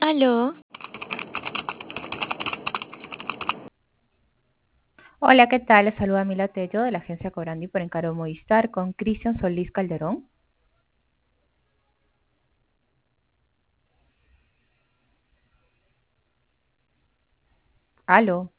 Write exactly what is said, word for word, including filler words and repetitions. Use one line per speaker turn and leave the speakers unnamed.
Aló,
Hola, ¿qué tal? Les saluda Mila Tello de la agencia Cobrandi por Encaro Movistar con Cristian Solís Calderón. Aló.